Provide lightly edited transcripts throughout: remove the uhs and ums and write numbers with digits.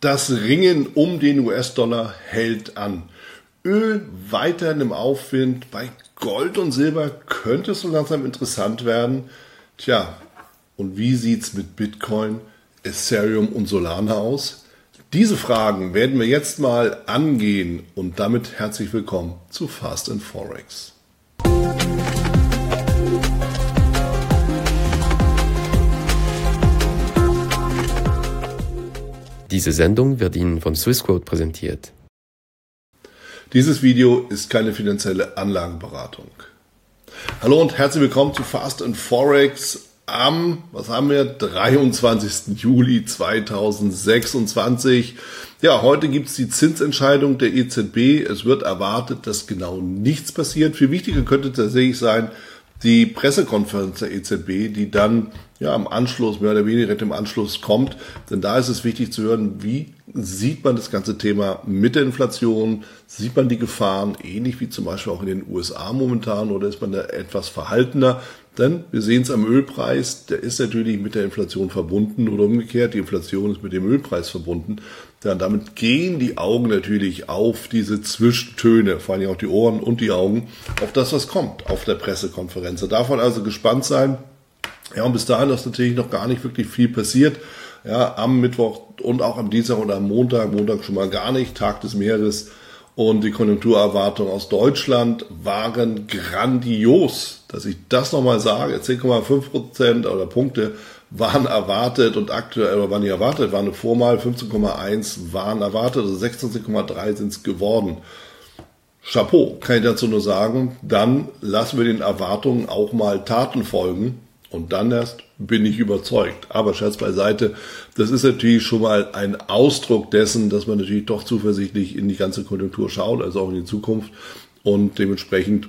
Das Ringen um den US-Dollar hält an. Öl weiterhin im Aufwind. Bei Gold und Silber könnte es so langsam interessant werden. Tja, und wie sieht's mit Bitcoin, Ethereum und Solana aus? Diese Fragen werden wir jetzt mal angehen und damit herzlich willkommen zu Fast & Forex. Diese Sendung wird Ihnen von Swissquote präsentiert. Dieses Video ist keine finanzielle Anlageberatung. Hallo und herzlich willkommen zu Fast & Forex am, 23. Juli 2026. Ja, heute gibt es die Zinsentscheidung der EZB. Es wird erwartet, dass genau nichts passiert. Viel wichtiger könnte tatsächlich sein, die Pressekonferenz der EZB, die dann im Anschluss, mehr oder weniger im Anschluss kommt. Denn da ist es wichtig zu hören, wie sieht man das ganze Thema mit der Inflation, sieht man die Gefahren, ähnlich wie zum Beispiel auch in den USA momentan, oder ist man da etwas verhaltener? Denn wir sehen es am Ölpreis, der ist natürlich mit der Inflation verbunden oder umgekehrt, die Inflation ist mit dem Ölpreis verbunden. Ja, und damit gehen die Augen natürlich auf diese Zwischentöne, vor allem auch die Ohren und die Augen, auf das, was kommt auf der Pressekonferenz. Da darf man also gespannt sein. Ja, und bis dahin ist natürlich noch gar nicht wirklich viel passiert. Ja, am Mittwoch und auch am Dienstag oder am Montag schon mal gar nicht, Tag des Meeres. Und die Konjunkturerwartungen aus Deutschland waren grandios. Dass ich das nochmal sage, 10,5% oder Punkte waren erwartet und aktuell, oder waren nicht erwartet, waren vormal 15,1 waren erwartet, also 16,3 sind es geworden. Chapeau, kann ich dazu nur sagen. Dann lassen wir den Erwartungen auch mal Taten folgen. Und dann erst bin ich überzeugt. Aber Scherz beiseite, das ist natürlich schon mal ein Ausdruck dessen, dass man natürlich doch zuversichtlich in die ganze Konjunktur schaut, also auch in die Zukunft. Und dementsprechend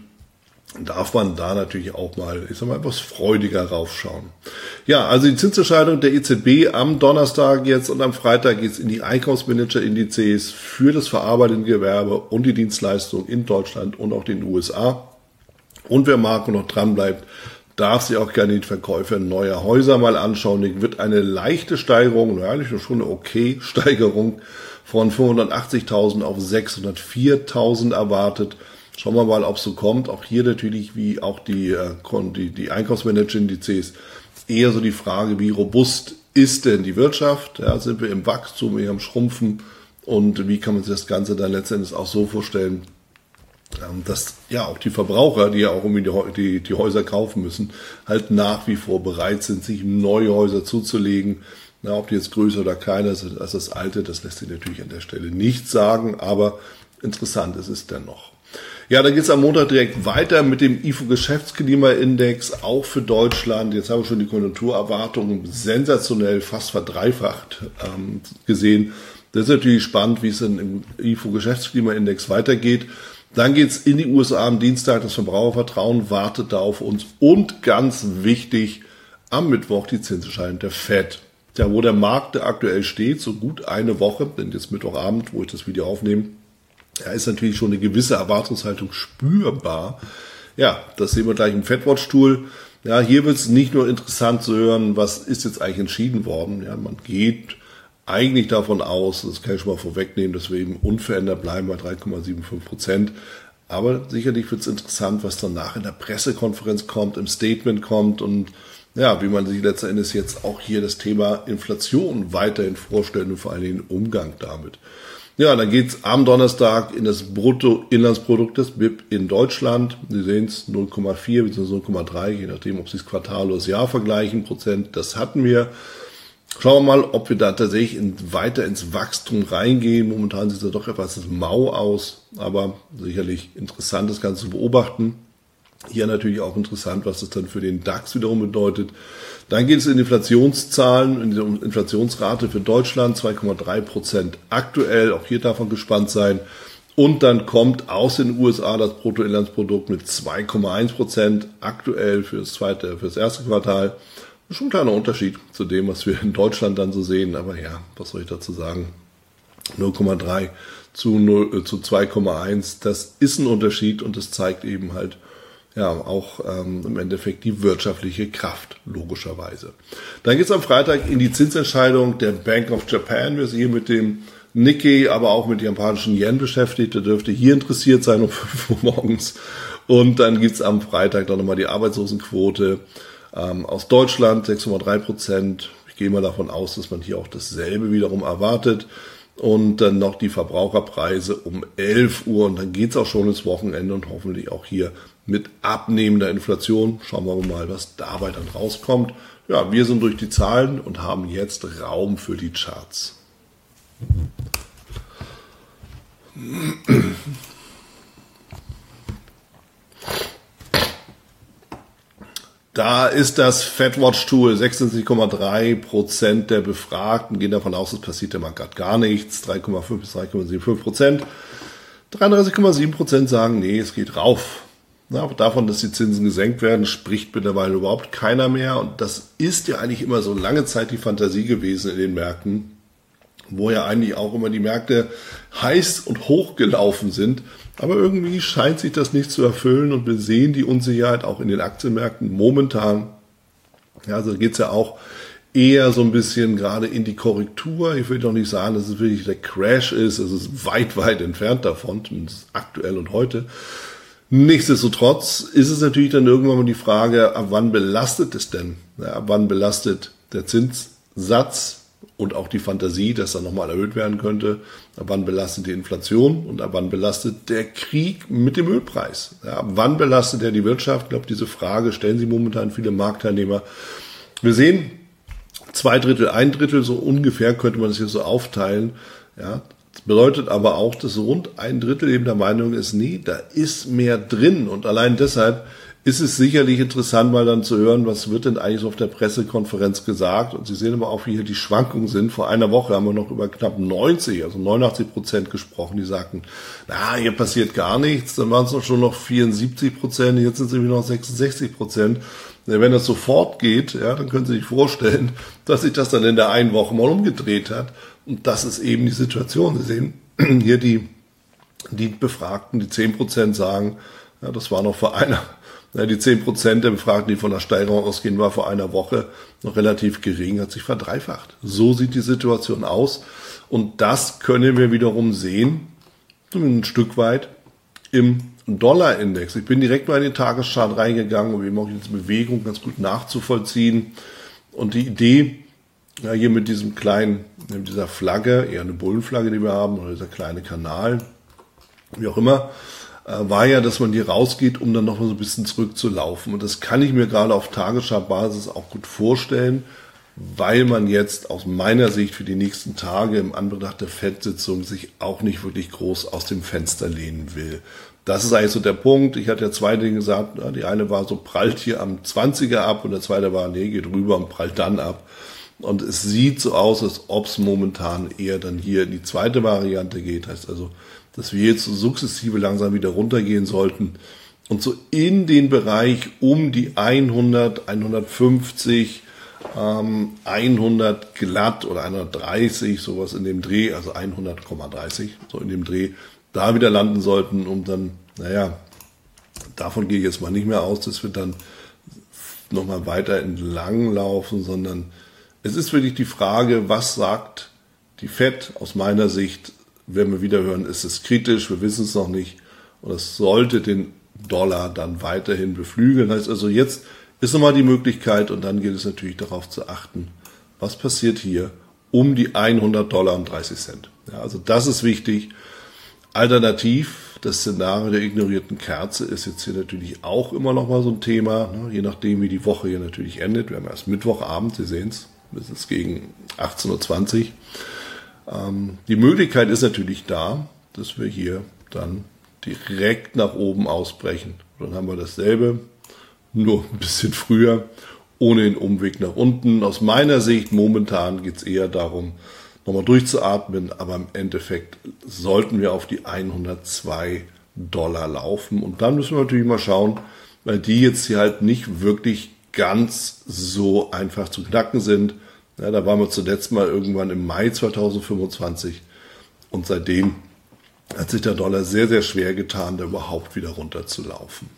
darf man da natürlich auch mal, etwas freudiger raufschauen. Ja, also die Zinsentscheidung der EZB am Donnerstag jetzt und am Freitag geht es in die Einkaufsmanager-Indizes für das verarbeitende Gewerbe und die Dienstleistung in Deutschland und auch den USA. Und wer mag und noch dran bleibt, darf sich auch gerne die Verkäufe neuer Häuser mal anschauen. Die wird eine leichte Steigerung, eigentlich schon eine okay Steigerung von 580.000 auf 604.000 erwartet. Schauen wir mal, ob es so kommt. Auch hier natürlich, wie auch die Einkaufsmanager-Indizes, eher so die Frage, wie robust ist denn die Wirtschaft? Ja, sind wir im Wachstum, eher am Schrumpfen? Und wie kann man sich das Ganze dann letztendlich auch so vorstellen, dass auch die Verbraucher, die ja auch irgendwie die Häuser kaufen müssen, halt nach wie vor bereit sind, sich neue Häuser zuzulegen. Na, ob die jetzt größer oder kleiner sind als das alte, das lässt sich natürlich an der Stelle nicht sagen, aber interessant ist es dennoch. Ja, dann geht es am Montag direkt weiter mit dem IFO-Geschäftsklimaindex, auch für Deutschland. Jetzt haben wir schon die Konjunkturerwartungen sensationell fast verdreifacht gesehen. Das ist natürlich spannend, wie es dann im IFO-Geschäftsklimaindex weitergeht. Dann geht's in die USA am Dienstag, das Verbrauchervertrauen wartet da auf uns. Und ganz wichtig, am Mittwoch die Zinsentscheidung der FED. Ja, wo der Markt aktuell steht, so gut eine Woche, denn jetzt Mittwochabend, wo ich das Video aufnehme, da ist natürlich schon eine gewisse Erwartungshaltung spürbar. Ja, das sehen wir gleich im FedWatch-Tool. Ja, hier wird es nicht nur interessant zu hören, was ist jetzt eigentlich entschieden worden. Ja, man geht eigentlich davon aus, das kann ich schon mal vorwegnehmen, dass wir eben unverändert bleiben bei 3,75%. Aber sicherlich wird es interessant, was danach in der Pressekonferenz kommt, im Statement kommt und ja, wie man sich letzten Endes jetzt auch hier das Thema Inflation weiterhin vorstellt und vor allem den Umgang damit. Ja, dann geht's am Donnerstag in das Bruttoinlandsprodukt des BIP in Deutschland. Sie sehen es 0,4 bzw. 0,3, je nachdem, ob Sie das Quartal oder das Jahr vergleichen, Prozent. Das hatten wir. Schauen wir mal, ob wir da tatsächlich weiter ins Wachstum reingehen. Momentan sieht es ja doch etwas mau aus, aber sicherlich interessant, das Ganze zu beobachten. Hier natürlich auch interessant, was das dann für den DAX wiederum bedeutet. Dann geht es in Inflationszahlen, in die Inflationsrate für Deutschland, 2,3% aktuell. Auch hier darf man gespannt sein. Und dann kommt aus den USA das Bruttoinlandsprodukt mit 2,1% aktuell für das erste Quartal. Schon ein kleiner Unterschied zu dem, was wir in Deutschland dann so sehen. Aber ja, was soll ich dazu sagen? 0,3 zu 2,1, das ist ein Unterschied und das zeigt eben halt, ja auch im Endeffekt die wirtschaftliche Kraft, logischerweise. Dann geht es am Freitag in die Zinsentscheidung der Bank of Japan. Wir sind hier mit dem Nikkei, aber auch mit dem japanischen Yen beschäftigt. Der dürfte hier interessiert sein um 5 Uhr morgens. Und dann gibt es am Freitag dann nochmal die Arbeitslosenquote aus Deutschland, 6,3%. Ich gehe mal davon aus, dass man hier auch dasselbe wiederum erwartet. Und dann noch die Verbraucherpreise um 11 Uhr. Und dann geht es auch schon ins Wochenende und hoffentlich auch hier mit abnehmender Inflation. Schauen wir mal, was dabei dann rauskommt. Ja, wir sind durch die Zahlen und haben jetzt Raum für die Charts. Da ist das FedWatch-Tool, 66,3% der Befragten gehen davon aus, es passiert ja mal gar nichts, 3,5 bis 3,75%. 33,7% sagen, nee, es geht rauf. Ja, davon, dass die Zinsen gesenkt werden, spricht mittlerweile überhaupt keiner mehr. Und das ist ja eigentlich immer so lange Zeit die Fantasie gewesen in den Märkten, wo ja eigentlich auch immer die Märkte heiß und hoch gelaufen sind. Aber irgendwie scheint sich das nicht zu erfüllen und wir sehen die Unsicherheit auch in den Aktienmärkten momentan. Ja, also geht es ja auch eher so ein bisschen gerade in die Korrektur. Ich will doch nicht sagen, dass es wirklich der Crash ist. Es ist weit, weit entfernt davon, zumindest aktuell und heute. Nichtsdestotrotz ist es natürlich dann irgendwann mal die Frage, ab wann belastet es denn? Ja, ab wann belastet der Zinssatz und auch die Fantasie, dass er nochmal erhöht werden könnte? Ab wann belastet die Inflation und ab wann belastet der Krieg mit dem Ölpreis? Ja, ab wann belastet er die Wirtschaft? Ich glaube, diese Frage stellen sich momentan viele Marktteilnehmer. Wir sehen 2/3, 1/3, so ungefähr könnte man das hier so aufteilen. Ja, das bedeutet aber auch, dass rund 1/3 eben der Meinung ist, nee, da ist mehr drin. Und allein deshalb ist es sicherlich interessant, mal dann zu hören, was wird denn eigentlich so auf der Pressekonferenz gesagt. Und Sie sehen aber auch, wie hier die Schwankungen sind. Vor einer Woche haben wir noch über knapp 90, also 89% gesprochen, die sagten, na, hier passiert gar nichts. Dann waren es noch schon noch 74%, jetzt sind es irgendwie noch 66%. Wenn das sofort geht, ja, dann können Sie sich vorstellen, dass sich das dann in der einen Woche mal umgedreht hat. Und das ist eben die Situation. Sie sehen hier die Befragten, die 10% sagen, ja, das war noch vor einer, ja, die 10% der Befragten, die von der Steigerung ausgehen, war vor einer Woche noch relativ gering, hat sich verdreifacht. So sieht die Situation aus. Und das können wir wiederum sehen, ein Stück weit im Dollarindex. Ich bin direkt mal in den Tageschart reingegangen, um eben auch diese Bewegung ganz gut nachzuvollziehen. Und die Idee, ja, hier mit diesem kleinen, mit dieser Flagge, eher eine Bullenflagge, die wir haben, oder dieser kleine Kanal, wie auch immer, war ja, dass man hier rausgeht, um dann noch mal so ein bisschen zurückzulaufen. Und das kann ich mir gerade auf Tagesschartbasis auch gut vorstellen, weil man jetzt aus meiner Sicht für die nächsten Tage im Anbetracht der FED-Sitzung sich auch nicht wirklich groß aus dem Fenster lehnen will. Das ist eigentlich so der Punkt. Ich hatte ja zwei Dinge gesagt. Die eine war so, prallt hier am 20er ab und der zweite war, nee, geht rüber und prallt dann ab. Und es sieht so aus, als ob es momentan eher dann hier in die zweite Variante geht. Heißt also, dass wir jetzt so sukzessive langsam wieder runtergehen sollten und so in den Bereich um die 100, 150, 100 glatt oder 130, sowas in dem Dreh, also 100,30, so in dem Dreh, da wieder landen sollten, um dann, naja, davon gehe ich jetzt mal nicht mehr aus, dass wir dann nochmal weiter entlang laufen, sondern es ist wirklich die Frage, was sagt die FED? Aus meiner Sicht, werden wir wieder hören, ist es kritisch, wir wissen es noch nicht und es sollte den Dollar dann weiterhin beflügeln. Heißt also, jetzt ist nochmal die Möglichkeit und dann gilt es natürlich darauf zu achten, was passiert hier um die $100,30. Ja, also das ist wichtig. Alternativ, das Szenario der ignorierten Kerze ist jetzt hier natürlich auch immer noch mal so ein Thema, ne, je nachdem, wie die Woche hier natürlich endet. Wir haben erst Mittwochabend, Sie sehen es, bis es gegen 18:20 Uhr. Die Möglichkeit ist natürlich da, dass wir hier dann direkt nach oben ausbrechen. Dann haben wir dasselbe, nur ein bisschen früher, ohne den Umweg nach unten. Aus meiner Sicht momentan geht es eher darum, nochmal durchzuatmen, aber im Endeffekt sollten wir auf die $102 laufen. Und dann müssen wir natürlich mal schauen, weil die jetzt hier halt nicht wirklich ganz so einfach zu knacken sind. Ja, da waren wir zuletzt mal irgendwann im Mai 2025 und seitdem hat sich der Dollar sehr, sehr schwer getan, da überhaupt wieder runterzulaufen.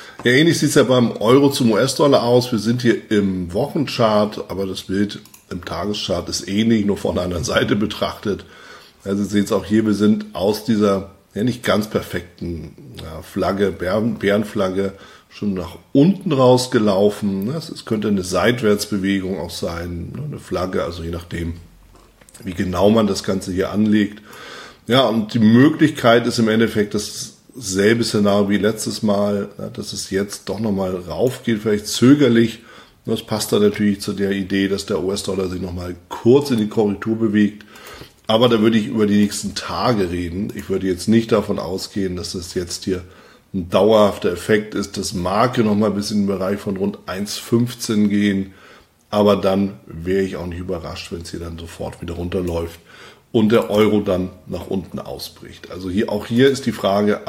Ja, ähnlich sieht es ja beim Euro zum US-Dollar aus. Wir sind hier im Wochenchart, aber das Bild im Tageschart ist ähnlich, nur von der anderen Seite betrachtet. Also Sie sehen es auch hier, wir sind aus dieser nicht ganz perfekten Flagge, Bärenflagge, schon nach unten rausgelaufen. Es könnte eine Seitwärtsbewegung auch sein, eine Flagge, also je nachdem, wie genau man das Ganze hier anlegt. Ja, und die Möglichkeit ist im Endeffekt dasselbe Szenario wie letztes Mal, dass es jetzt doch nochmal rauf geht, vielleicht zögerlich. Das passt dann natürlich zu der Idee, dass der US-Dollar sich nochmal kurz in die Korrektur bewegt. Aber da würde ich über die nächsten Tage reden. Ich würde jetzt nicht davon ausgehen, dass das jetzt hier ein dauerhafter Effekt ist. Das mag ja nochmal bis in den Bereich von rund 1,15 gehen. Aber dann wäre ich auch nicht überrascht, wenn es hier dann sofort wieder runterläuft und der Euro dann nach unten ausbricht. Also auch hier ist die Frage,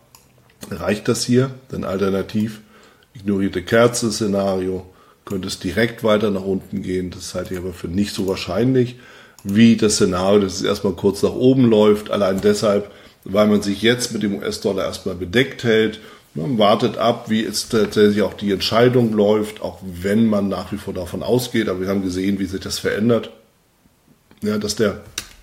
reicht das hier? Denn alternativ, ignorierte Kerze-Szenario, könnte es direkt weiter nach unten gehen. Das halte ich aber für nicht so wahrscheinlich wie das Szenario, dass es erstmal kurz nach oben läuft. Allein deshalb, weil man sich jetzt mit dem US-Dollar erstmal bedeckt hält. Man wartet ab, wie jetzt tatsächlich auch die Entscheidung läuft, auch wenn man nach wie vor davon ausgeht. Aber wir haben gesehen, wie sich das verändert. Ja, dass der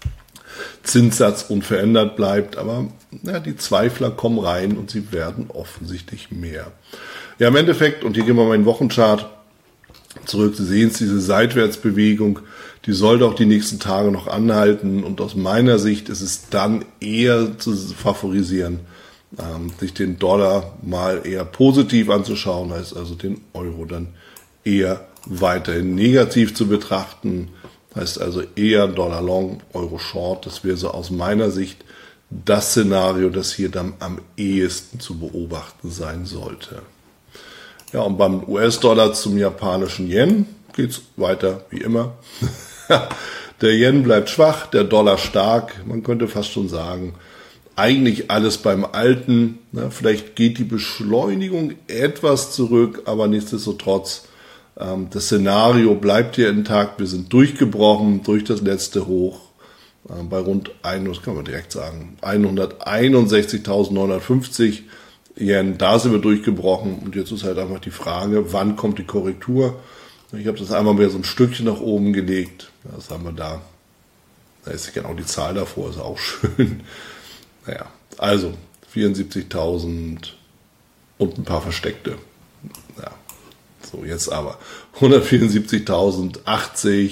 Zinssatz unverändert bleibt. Aber die Zweifler kommen rein und sie werden offensichtlich mehr. Ja, im Endeffekt, und hier gehen wir mal in den Wochenchart zurück. Sie sehen es, diese Seitwärtsbewegung, die sollte auch die nächsten Tage noch anhalten. Und aus meiner Sicht ist es dann eher zu favorisieren, sich den Dollar mal eher positiv anzuschauen, heißt also den Euro dann eher weiterhin negativ zu betrachten, heißt also eher Dollar Long, Euro Short. Das wäre so aus meiner Sicht das Szenario, das hier dann am ehesten zu beobachten sein sollte. Ja, und beim US-Dollar zum japanischen Yen geht es weiter wie immer. Der Yen bleibt schwach, der Dollar stark. Man könnte fast schon sagen, eigentlich alles beim Alten. Vielleicht geht die Beschleunigung etwas zurück, aber nichtsdestotrotz, das Szenario bleibt hier intakt. Wir sind durchgebrochen durch das letzte Hoch bei rund, das kann man direkt sagen, 161.950 Yen. Da sind wir durchgebrochen und jetzt ist halt einfach die Frage, wann kommt die Korrektur? Ich habe das einmal wieder so ein Stückchen nach oben gelegt. Das haben wir da. Da ist genau die Zahl davor, ist auch schön. Naja, also 74.000 und ein paar versteckte. Ja, so jetzt aber 174.080,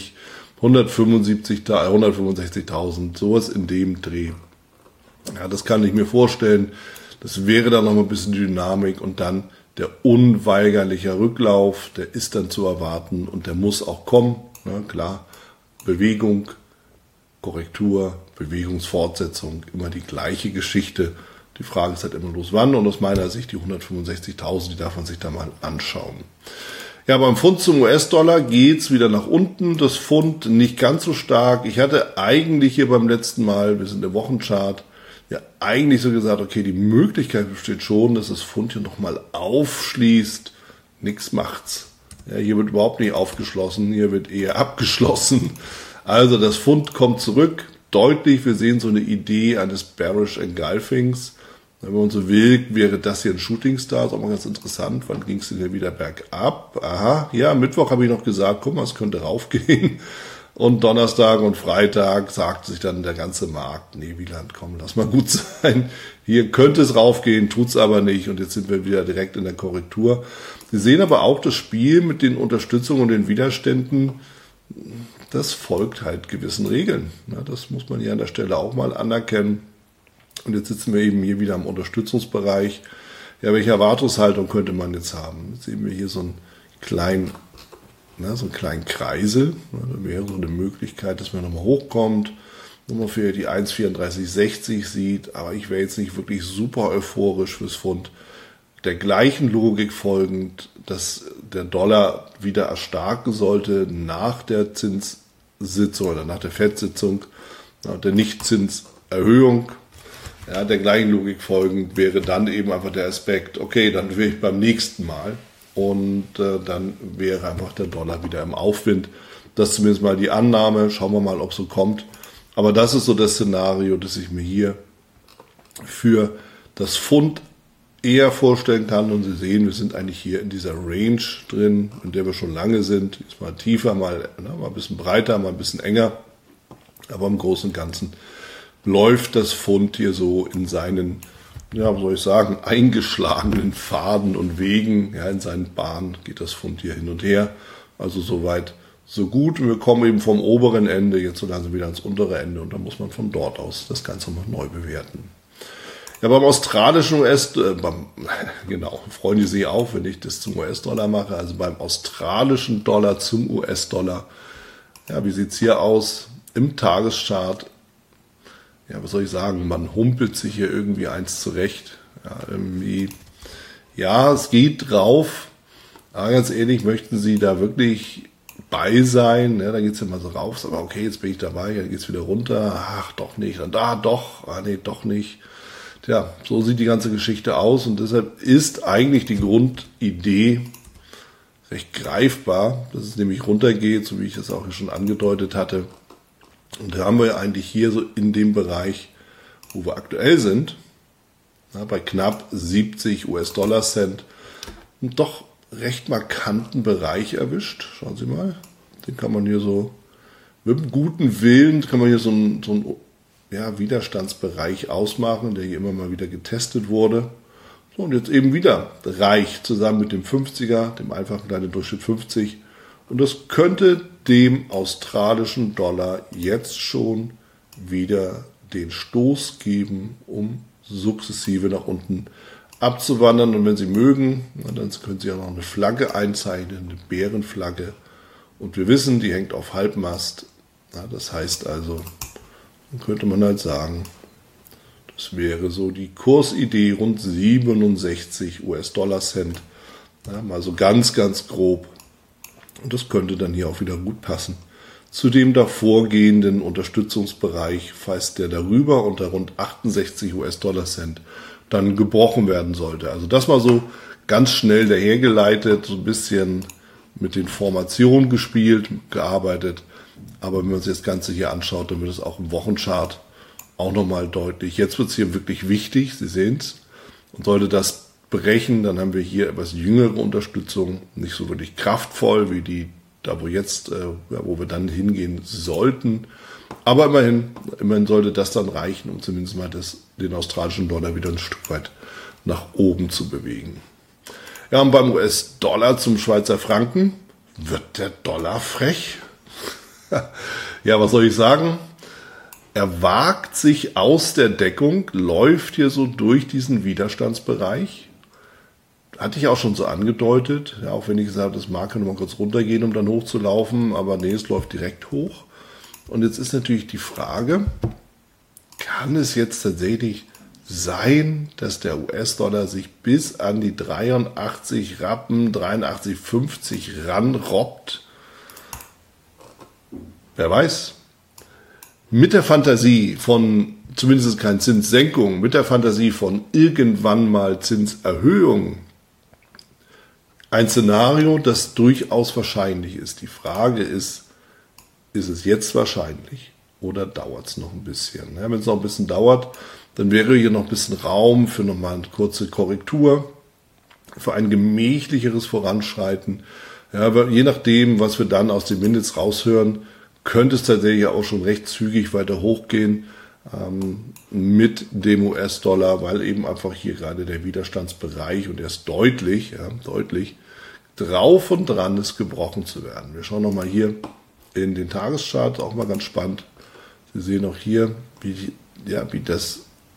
165.000, sowas in dem Dreh. Ja, das kann ich mir vorstellen. Das wäre dann noch mal ein bisschen Dynamik und dann der unweigerliche Rücklauf, der ist dann zu erwarten und der muss auch kommen. Ja, klar, Bewegung, Korrektur, Bewegungsfortsetzung, immer die gleiche Geschichte. Die Frage ist halt immer bloß wann und aus meiner Sicht die 165.000, die darf man sich da mal anschauen. Ja, beim Pfund zum US-Dollar geht's wieder nach unten. Das Pfund nicht ganz so stark. Ich hatte eigentlich hier beim letzten Mal, wir sind im Wochenchart, ja eigentlich so gesagt, okay, die Möglichkeit besteht schon, dass das Pfund hier nochmal aufschließt. Nix macht's. Ja, hier wird überhaupt nicht aufgeschlossen, hier wird eher abgeschlossen. Also das Pfund kommt zurück, deutlich. Wir sehen so eine Idee eines Bearish Engulfings. Wenn man so will, wäre das hier ein Shooting Star. Ist auch mal ganz interessant. Wann ging es denn hier wieder bergab? Aha, ja, Mittwoch habe ich noch gesagt, guck mal, es könnte raufgehen. Und Donnerstag und Freitag sagt sich dann der ganze Markt, nee, Wieland, komm, lass mal gut sein. Hier könnte es raufgehen, tut's aber nicht. Und jetzt sind wir wieder direkt in der Korrektur. Sie sehen aber auch das Spiel mit den Unterstützungen und den Widerständen. Das folgt halt gewissen Regeln. Ja, das muss man hier an der Stelle auch mal anerkennen. Und jetzt sitzen wir eben hier wieder im Unterstützungsbereich. Ja, welche Erwartungshaltung könnte man jetzt haben? Jetzt sehen wir hier so einen kleinen Kreisel. Da wäre so eine Möglichkeit, dass man nochmal hochkommt, nochmal für die 1,3460 sieht. Aber ich wäre jetzt nicht wirklich super euphorisch fürs Pfund. Der gleichen Logik folgend, dass der Dollar wieder erstarken sollte nach der Zinssitzung oder nach der FED-Sitzung, nach der Nichtzinserhöhung. Ja, der gleichen Logik folgend wäre dann eben einfach der Aspekt, okay, dann wäre ich beim nächsten Mal und dann wäre einfach der Dollar wieder im Aufwind. Das ist zumindest mal die Annahme, schauen wir mal, ob es so kommt. Aber das ist so das Szenario, das ich mir hier für das Pfund eher vorstellen kann. Und Sie sehen, wir sind eigentlich hier in dieser Range drin, in der wir schon lange sind. Ist mal tiefer, mal ein bisschen breiter, mal ein bisschen enger. Aber im Großen und Ganzen läuft das Pfund hier so in seinen, ja, was soll ich sagen, eingeschlagenen Pfaden und Wegen. Ja, in seinen Bahnen geht das Pfund hier hin und her. Also soweit, so gut. Und wir kommen eben vom oberen Ende jetzt so langsam wieder ans untere Ende. Und dann muss man von dort aus das Ganze noch neu bewerten. Ja, beim australischen genau, freuen die sich auch, wenn ich das zum US-Dollar mache. Also beim australischen Dollar zum US-Dollar. Ja, wie sieht's hier aus? Im Tageschart, ja, was soll ich sagen, man humpelt sich hier irgendwie eins zurecht. Ja, es geht drauf. Aber ganz ehrlich, möchten Sie da wirklich bei sein? Ja, dann geht es ja mal so rauf, aber okay, jetzt bin ich dabei, dann geht es wieder runter. Ach, doch nicht. Und da doch, nee, doch nicht. Tja, so sieht die ganze Geschichte aus und deshalb ist eigentlich die Grundidee recht greifbar, dass es nämlich runtergeht, so wie ich das auch schon angedeutet hatte. Und da haben wir eigentlich hier so in dem Bereich, wo wir aktuell sind, ja, bei knapp 70 US-Dollar-Cent, einen doch recht markanten Bereich erwischt. Schauen Sie mal, den kann man hier so, mit einem guten Willen, kann man hier so einen Widerstandsbereich ausmachen, der hier immer mal wieder getestet wurde. So, und jetzt eben wieder reicht, zusammen mit dem 50er, dem einfachen kleinen Durchschnitt 50. Und das könnte dem australischen Dollar jetzt schon wieder den Stoß geben, um sukzessive nach unten abzuwandern. Und wenn Sie mögen, dann können Sie auch noch eine Flagge einzeichnen, eine Bärenflagge. Und wir wissen, die hängt auf Halbmast. Ja, das heißt also, dann könnte man halt sagen, das wäre so die Kursidee rund 67 US-Dollar-Cent. Ja, mal so ganz, ganz grob. Und das könnte dann hier auch wieder gut passen zu dem davorgehenden Unterstützungsbereich, falls der darüber unter rund 68 US-Dollar-Cent dann gebrochen werden sollte. Also das mal so ganz schnell dahergeleitet, so ein bisschen mit den Formationen gespielt, gearbeitet. Aber wenn man sich das Ganze hier anschaut, dann wird es auch im Wochenchart auch nochmal deutlich. Jetzt wird es hier wirklich wichtig, Sie sehen es. Und sollte das brechen, dann haben wir hier etwas jüngere Unterstützung, nicht so wirklich kraftvoll wie die, da wo jetzt, wo wir dann hingehen sollten. Aber immerhin sollte das dann reichen, um zumindest mal den australischen Dollar wieder ein Stück weit nach oben zu bewegen. Ja, und beim US-Dollar zum Schweizer Franken wird der Dollar frech. Ja, was soll ich sagen? Er wagt sich aus der Deckung, läuft hier so durch diesen Widerstandsbereich. Hatte ich auch schon so angedeutet, ja, auch wenn ich gesagt habe, das mag nur mal kurz runtergehen, um dann hochzulaufen, aber nee, es läuft direkt hoch. Und jetzt ist natürlich die Frage, kann es jetzt tatsächlich sein, dass der US-Dollar sich bis an die 83 Rappen, 83,50 ranrobbt? Wer weiß. Mit der Fantasie von zumindest keine Zinssenkung, mit der Fantasie von irgendwann mal Zinserhöhung, ein Szenario, das durchaus wahrscheinlich ist. Die Frage ist es jetzt wahrscheinlich oder dauert es noch ein bisschen? Ja, wenn es noch ein bisschen dauert, dann wäre hier noch ein bisschen Raum für nochmal eine kurze Korrektur, für ein gemächlicheres Voranschreiten. Ja, aber je nachdem, was wir dann aus den Minutes raushören, könnte es tatsächlich auch schon recht zügig weiter hochgehen mit dem US-Dollar, weil eben einfach hier gerade der Widerstandsbereich und er ist deutlich drauf und dran ist, gebrochen zu werden. Wir schauen nochmal hier in den Tageschart, auch mal ganz spannend. Sie sehen auch hier, wie das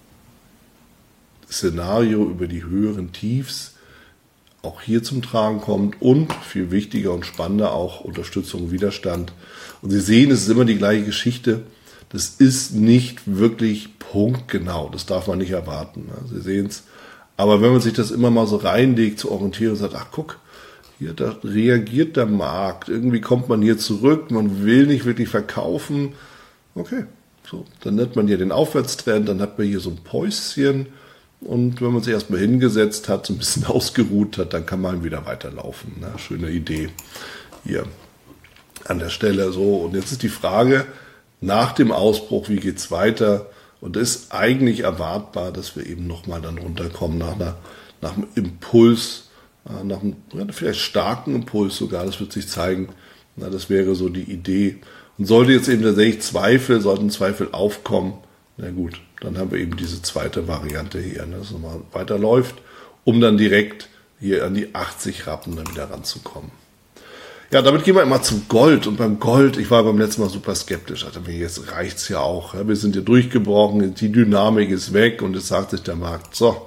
Szenario über die höheren Tiefs auch hier zum Tragen kommt und viel wichtiger und spannender auch Unterstützung, Widerstand. Und Sie sehen, es ist immer die gleiche Geschichte. Das ist nicht wirklich punktgenau. Das darf man nicht erwarten. Sie sehen es. Aber wenn man sich das immer mal so reinlegt, zur Orientierung und sagt, ach guck, hier, da reagiert der Markt. Irgendwie kommt man hier zurück. Man will nicht wirklich verkaufen. Okay, so, dann nennt man hier den Aufwärtstrend. Dann hat man hier so ein Päuschen. Und wenn man sich erstmal hingesetzt hat, so ein bisschen ausgeruht hat, dann kann man wieder weiterlaufen. Na, schöne Idee hier an der Stelle. So, und jetzt ist die Frage, nach dem Ausbruch, wie geht's weiter? Und es ist eigentlich erwartbar, dass wir eben nochmal dann runterkommen nach einer nach einem Impuls, nach einem vielleicht starken Impuls sogar, das wird sich zeigen. Das wäre so die Idee. Und sollte jetzt eben tatsächlich sollten Zweifel aufkommen, na gut, dann haben wir eben diese zweite Variante hier, dass es nochmal weiterläuft, um dann direkt hier an die 80 Rappen dann wieder ranzukommen. Ja, damit gehen wir immer zum Gold. Und beim Gold, ich war beim letzten Mal super skeptisch. Ich dachte mir, jetzt reicht's ja auch. Wir sind hier durchgebrochen, die Dynamik ist weg und jetzt sagt sich der Markt, so,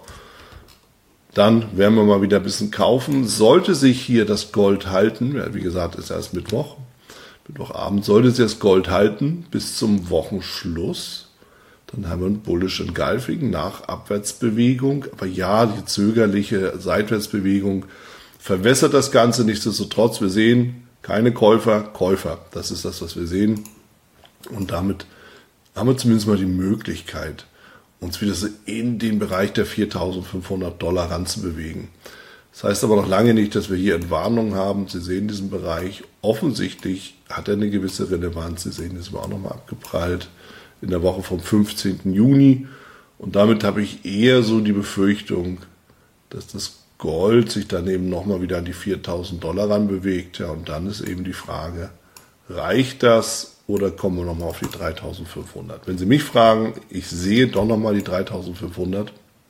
dann werden wir mal wieder ein bisschen kaufen. Sollte sich hier das Gold halten, ja, wie gesagt, ist erst Mittwochabend, sollte sich das Gold halten bis zum Wochenschluss, dann haben wir einen Bullish Engulfing nach Abwärtsbewegung. Aber ja, die zögerliche Seitwärtsbewegung verwässert das Ganze. Nichtsdestotrotz, wir sehen keine Käufer. Das ist das, was wir sehen. Und damit haben wir zumindest mal die Möglichkeit, uns wieder so in den Bereich der $4.500 ranzubewegen. Das heißt aber noch lange nicht, dass wir hier Entwarnung haben. Sie sehen diesen Bereich. Offensichtlich hat er eine gewisse Relevanz. Sie sehen, das war auch nochmal abgeprallt in der Woche vom 15. Juni. Und damit habe ich eher so die Befürchtung, dass das Gold sich dann eben nochmal wieder an die $4.000 ranbewegt. Ja, und dann ist eben die Frage, reicht das oder kommen wir nochmal auf die 3.500? Wenn Sie mich fragen, ich sehe doch nochmal die 3.500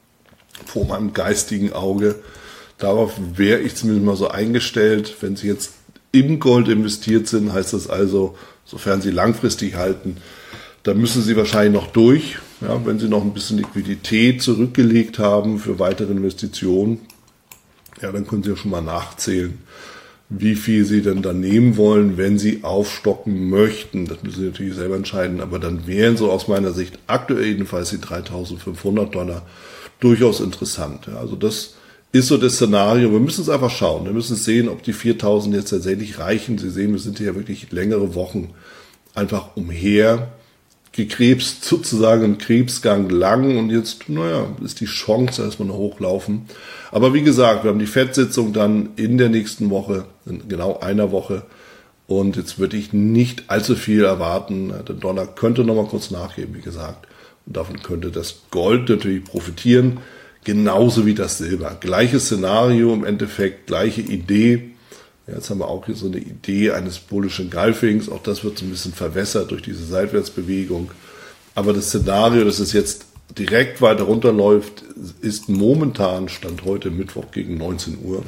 vor meinem geistigen Auge. Darauf wäre ich zumindest mal so eingestellt. Wenn Sie jetzt im Gold investiert sind, heißt das also, sofern Sie langfristig halten, da müssen Sie wahrscheinlich noch durch. Ja, wenn Sie noch ein bisschen Liquidität zurückgelegt haben für weitere Investitionen, ja, dann können Sie ja schon mal nachzählen, wie viel Sie denn dann nehmen wollen, wenn Sie aufstocken möchten. Das müssen Sie natürlich selber entscheiden, aber dann wären so aus meiner Sicht aktuell jedenfalls die $3.500 durchaus interessant. Ja, also das ist so das Szenario. Wir müssen es einfach schauen. Wir müssen sehen, ob die 4.000 jetzt tatsächlich reichen. Sie sehen, wir sind hier wirklich längere Wochen einfach umher gekrebst, sozusagen im Krebsgang lang, und jetzt, ist die Chance, dass wir noch hochlaufen. Aber wie gesagt, wir haben die FED-Sitzung dann in der nächsten Woche, in genau einer Woche, und jetzt würde ich nicht allzu viel erwarten. Der Dollar könnte noch mal kurz nachgeben, wie gesagt, und davon könnte das Gold natürlich profitieren, genauso wie das Silber. Gleiches Szenario im Endeffekt, gleiche Idee. Jetzt haben wir auch hier so eine Idee eines Bullish Engulfings. Auch das wird so ein bisschen verwässert durch diese Seitwärtsbewegung. Aber das Szenario, dass es jetzt direkt weiter runterläuft, ist momentan, Stand heute Mittwoch gegen 19 Uhr,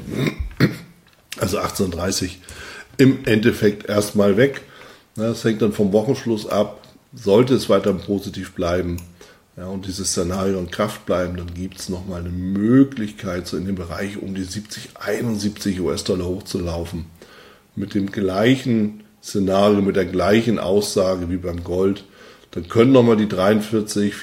also 18:30 Uhr, im Endeffekt erstmal weg. Das hängt dann vom Wochenschluss ab. Sollte es weiter positiv bleiben, ja, und dieses Szenario in Kraft bleiben, dann gibt es nochmal eine Möglichkeit, so in dem Bereich um die 70, 71 US-Dollar hochzulaufen. Mit dem gleichen Szenario, mit der gleichen Aussage wie beim Gold. Dann können nochmal die 53,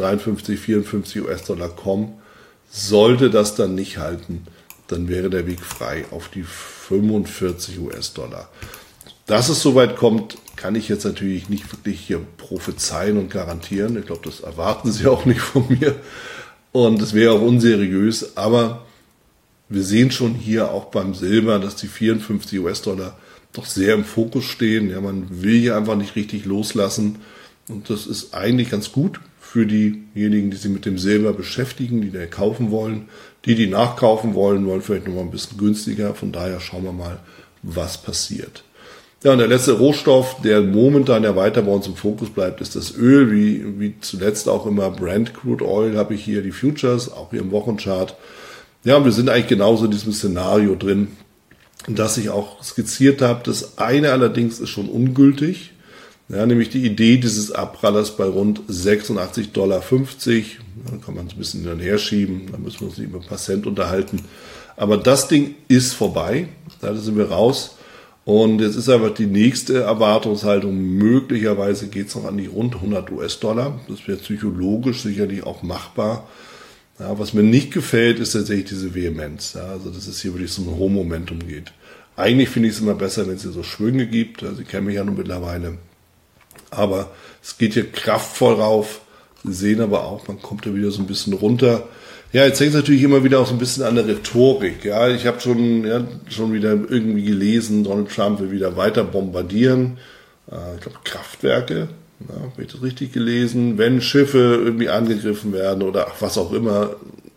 54 US-Dollar kommen. Sollte das dann nicht halten, dann wäre der Weg frei auf die 45 US-Dollar. Dass es soweit kommt, kann ich jetzt natürlich nicht wirklich hier prophezeien und garantieren. Ich glaube, das erwarten Sie auch nicht von mir. Und es wäre auch unseriös. Aber wir sehen schon hier auch beim Silber, dass die 54 US-Dollar doch sehr im Fokus stehen. Ja, man will hier einfach nicht richtig loslassen. Und das ist eigentlich ganz gut für diejenigen, die sich mit dem Silber beschäftigen, die da kaufen wollen. Die nachkaufen wollen vielleicht noch mal ein bisschen günstiger. Von daher schauen wir mal, was passiert. Ja, und der letzte Rohstoff, der momentan ja weiter bei uns im Fokus bleibt, ist das Öl, wie zuletzt auch immer Brent Crude Oil, habe ich hier die Futures, auch hier im Wochenchart. Ja, und wir sind eigentlich genauso in diesem Szenario drin, das ich auch skizziert habe. Das eine allerdings ist schon ungültig, ja, nämlich die Idee dieses Abprallers bei rund $86,50. Da kann man es ein bisschen hin und her schieben, da müssen wir uns nicht über ein paar Cent unterhalten. Aber das Ding ist vorbei, da sind wir raus. Und jetzt ist einfach die nächste Erwartungshaltung, möglicherweise geht es noch an die rund 100 US-Dollar. Das wäre psychologisch sicherlich auch machbar. Ja, was mir nicht gefällt, ist tatsächlich diese Vehemenz. Ja, also dass es hier wirklich so ein hohes Momentum geht. Eigentlich finde ich es immer besser, wenn es hier so Schwünge gibt. Sie kennen mich ja nun mittlerweile. Aber es geht hier kraftvoll rauf. Sie sehen aber auch, man kommt da wieder so ein bisschen runter. Ja, jetzt hängt es natürlich immer wieder auch so ein bisschen an der Rhetorik. Ja, ich habe schon wieder irgendwie gelesen, Donald Trump will wieder weiter bombardieren. Ich glaube, Kraftwerke, habe ich das richtig gelesen? Wenn Schiffe irgendwie angegriffen werden oder was auch immer,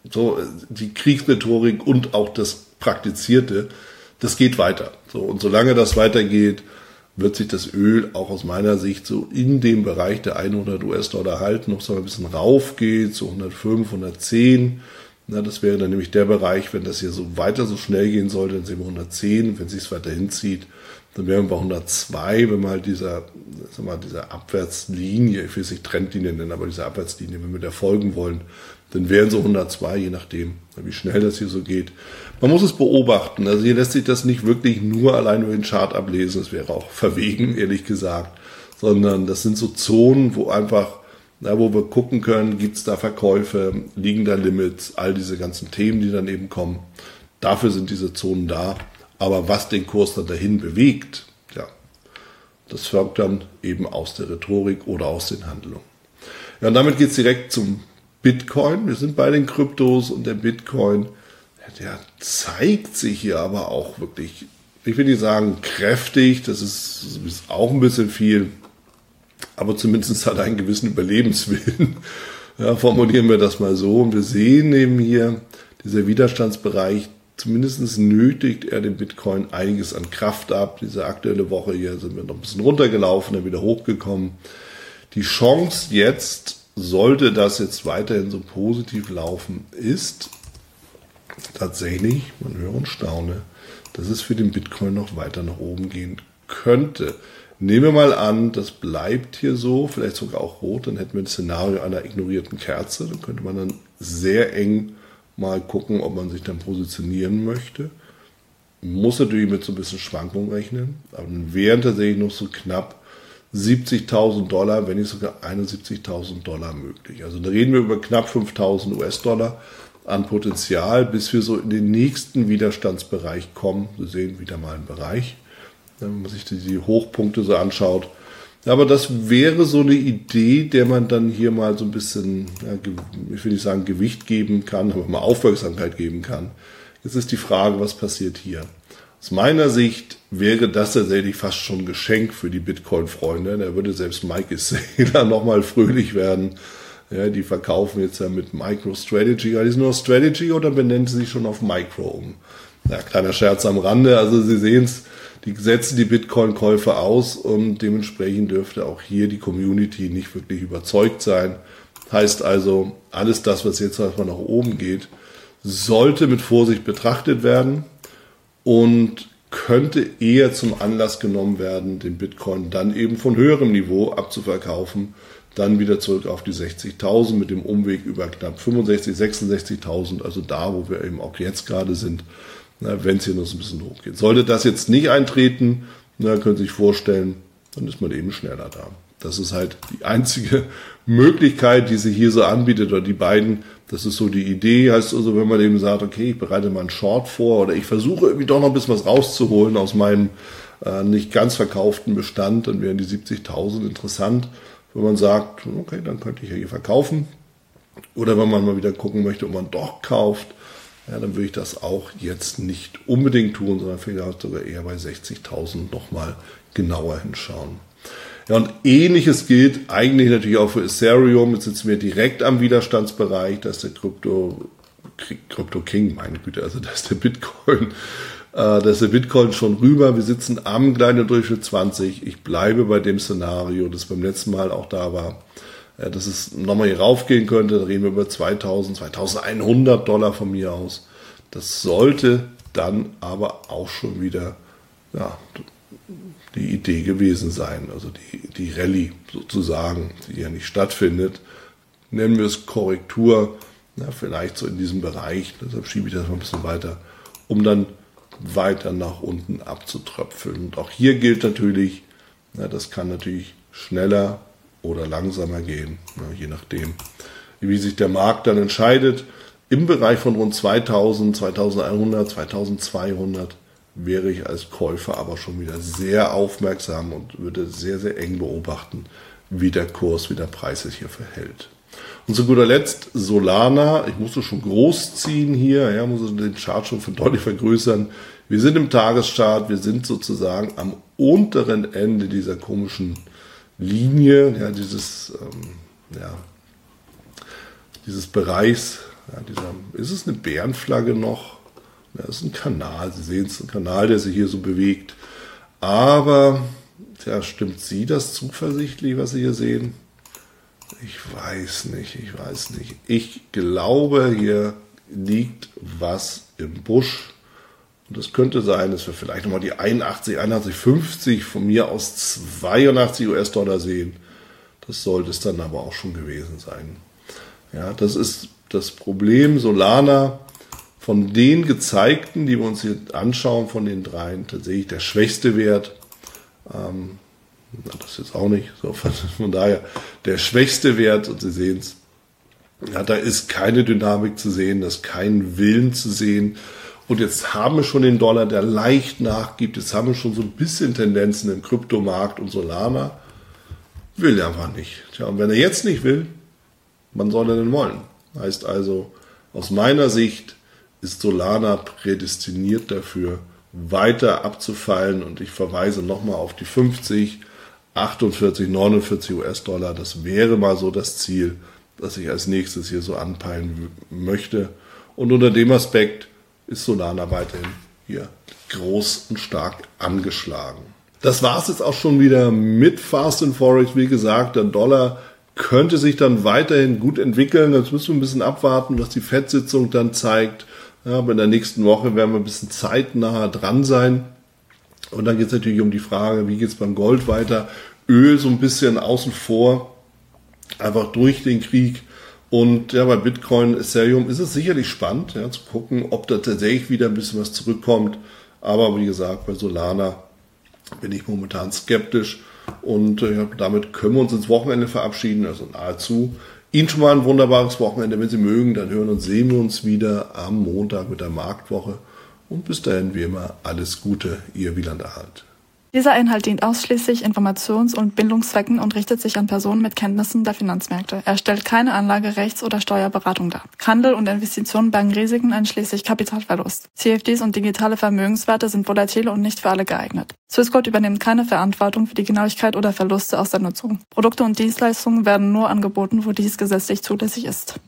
so die Kriegsrhetorik und auch das Praktizierte, das geht weiter. So, und solange das weitergeht, wird sich das Öl auch aus meiner Sicht so in dem Bereich der 100 US-Dollar halten, ob es noch ein bisschen rauf geht, so 105, 110. Na, das wäre dann nämlich der Bereich, wenn das hier so weiter so schnell gehen sollte, dann sehen wir 110, wenn es sich weiter hinzieht, dann wären wir bei 102, wenn wir halt dieser Abwärtslinie, ich will es nicht Trendlinie nennen, aber diese Abwärtslinie, wenn wir der folgen wollen, dann wären so 102, je nachdem, wie schnell das hier so geht. Man muss es beobachten, also hier lässt sich das nicht wirklich nur allein über den Chart ablesen, das wäre auch verwegen, ehrlich gesagt, sondern das sind so Zonen, wo einfach, wo wir gucken können, gibt es da Verkäufe, liegen da Limits, all diese ganzen Themen, die dann eben kommen. Dafür sind diese Zonen da. Aber was den Kurs dann dahin bewegt, ja, das folgt dann eben aus der Rhetorik oder aus den Handlungen. Ja, und damit geht es direkt zum Bitcoin. Wir sind bei den Kryptos und der Bitcoin, der zeigt sich hier aber auch wirklich, ich will nicht sagen kräftig, das ist auch ein bisschen viel, aber zumindest hat er einen gewissen Überlebenswillen. Ja, formulieren wir das mal so. Und wir sehen eben hier, dieser Widerstandsbereich, zumindest nötigt er dem Bitcoin einiges an Kraft ab. Diese aktuelle Woche hier sind wir noch ein bisschen runtergelaufen, dann wieder hochgekommen. Die Chance jetzt, sollte das jetzt weiterhin so positiv laufen, ist tatsächlich, man höre und staune, dass es für den Bitcoin noch weiter nach oben gehen könnte. Nehmen wir mal an, das bleibt hier so, vielleicht sogar auch rot, dann hätten wir das Szenario einer ignorierten Kerze, dann könnte man dann sehr eng mal gucken, ob man sich dann positionieren möchte. Muss natürlich mit so ein bisschen Schwankung rechnen, aber dann wären tatsächlich noch so knapp 70.000 Dollar, wenn nicht sogar 71.000 Dollar möglich. Also da reden wir über knapp 5.000 US-Dollar an Potenzial, bis wir so in den nächsten Widerstandsbereich kommen. Sie sehen wieder mal einen Bereich, wenn man sich die Hochpunkte so anschaut. Aber das wäre so eine Idee, der man dann hier mal so ein bisschen, ich will nicht sagen Gewicht geben kann, aber mal Aufmerksamkeit geben kann. Jetzt ist die Frage, was passiert hier? Aus meiner Sicht wäre das tatsächlich fast schon ein Geschenk für die Bitcoin-Freunde. Da würde selbst Mike Saylor nochmal fröhlich werden. Ja, die verkaufen jetzt ja mit MicroStrategy. Die sind nur Strategy oder benennen sie sich schon auf Micro um? Ja, kleiner Scherz am Rande. Also Sie sehen es. Die setzen die Bitcoin-Käufe aus und dementsprechend dürfte auch hier die Community nicht wirklich überzeugt sein. Heißt also, alles das, was jetzt erstmal nach oben geht, sollte mit Vorsicht betrachtet werden und könnte eher zum Anlass genommen werden, den Bitcoin dann eben von höherem Niveau abzuverkaufen, dann wieder zurück auf die 60.000 mit dem Umweg über knapp 65.000, 66.000, also da, wo wir eben auch jetzt gerade sind, wenn es hier noch so ein bisschen hochgeht. Sollte das jetzt nicht eintreten, können Sie sich vorstellen, dann ist man eben schneller da. Das ist halt die einzige Möglichkeit, die sich hier so anbietet, oder die beiden. Das ist so die Idee. Heißt also, wenn man eben sagt, okay, ich bereite mal einen Short vor oder ich versuche irgendwie doch noch ein bisschen was rauszuholen aus meinem nicht ganz verkauften Bestand, dann wären die 70.000 interessant. Wenn man sagt, okay, dann könnte ich ja hier verkaufen. Oder wenn man mal wieder gucken möchte, ob man doch kauft, ja, dann würde ich das auch jetzt nicht unbedingt tun, sondern vielleicht sogar eher bei 60.000 nochmal genauer hinschauen. Ja, und Ähnliches gilt eigentlich natürlich auch für Ethereum. Jetzt sitzen wir direkt am Widerstandsbereich, da ist der Crypto King, meine Güte, also da ist der Bitcoin. Da ist der Bitcoin schon rüber. Wir sitzen am kleinen Durchschnitt 20. Ich bleibe bei dem Szenario, das beim letzten Mal auch da war, dass es nochmal hier raufgehen könnte. Da reden wir über 2.000, 2.100 Dollar von mir aus. Das sollte dann aber auch schon wieder die Idee gewesen sein. Also die Rallye sozusagen, die ja nicht stattfindet. Nennen wir es Korrektur, vielleicht so in diesem Bereich. Deshalb schiebe ich das mal ein bisschen weiter, um dann weiter nach unten abzutröpfeln. Und auch hier gilt natürlich, das kann natürlich schneller oder langsamer gehen, je nachdem, wie sich der Markt dann entscheidet. Im Bereich von rund 2000, 2100, 2200 wäre ich als Käufer aber schon wieder sehr aufmerksam und würde sehr, sehr eng beobachten, wie der Kurs, wie der Preis sich hier verhält. Und zu guter Letzt Solana. Ich musste schon groß ziehen hier, muss den Chart schon deutlich vergrößern. Wir sind im Tageschart, wir sind sozusagen am unteren Ende dieser komischen Linie, dieses Bereichs, Ja, ist es eine Bärenflagge noch? Ja, das ist ein Kanal. Sie sehen es, ein Kanal, der sich hier so bewegt. Aber, stimmt Sie das zuversichtlich, was Sie hier sehen? Ich weiß nicht. Ich glaube, hier liegt was im Busch. Und es könnte sein, dass wir vielleicht nochmal die 81,50 von mir aus 82 US-Dollar sehen. Das sollte es dann aber auch schon gewesen sein. Ja, das ist das Problem. Solana, von den gezeigten, die wir uns hier anschauen, von den dreien, tatsächlich der schwächste Wert. Das jetzt auch nicht. So, von daher der schwächste Wert, und Sie sehen es, ja, da ist keine Dynamik zu sehen, da ist kein Willen zu sehen. Und jetzt haben wir schon den Dollar, der leicht nachgibt. Jetzt haben wir schon so ein bisschen Tendenzen im Kryptomarkt, und Solana will einfach nicht. Tja, und wenn er jetzt nicht will, wann soll er denn wollen? Heißt also, aus meiner Sicht ist Solana prädestiniert dafür, weiter abzufallen. Und ich verweise nochmal auf die 50, 48, 49 US-Dollar. Das wäre mal so das Ziel, das ich als nächstes hier so anpeilen möchte. Und unter dem Aspekt ist Solana weiterhin hier groß und stark angeschlagen. Das war es jetzt auch schon wieder mit Fast and Forex. Wie gesagt, der Dollar könnte sich dann weiterhin gut entwickeln. Jetzt müssen wir ein bisschen abwarten, was die FED-Sitzung dann zeigt. Ja, aber in der nächsten Woche werden wir ein bisschen zeitnah dran sein. Und dann geht es natürlich um die Frage, wie geht es beim Gold weiter? Öl so ein bisschen außen vor, einfach durch den Krieg. Und ja, bei Bitcoin, Ethereum ist es sicherlich spannend, ja, zu gucken, ob da tatsächlich wieder ein bisschen was zurückkommt. Aber wie gesagt, bei Solana bin ich momentan skeptisch. Und damit können wir uns ins Wochenende verabschieden, also nahezu. Ihnen schon mal ein wunderbares Wochenende. Wenn Sie mögen, dann hören und sehen wir uns wieder am Montag mit der Marktwoche. Und bis dahin, wie immer, alles Gute, Ihr Wieland Erhalt. Dieser Inhalt dient ausschließlich Informations- und Bildungszwecken und richtet sich an Personen mit Kenntnissen der Finanzmärkte. Er stellt keine Anlage-, Rechts- oder Steuerberatung dar. Handel und Investitionen bergen Risiken einschließlich Kapitalverlust. CFDs und digitale Vermögenswerte sind volatil und nicht für alle geeignet. Swissquote übernimmt keine Verantwortung für die Genauigkeit oder Verluste aus der Nutzung. Produkte und Dienstleistungen werden nur angeboten, wo dies gesetzlich zulässig ist.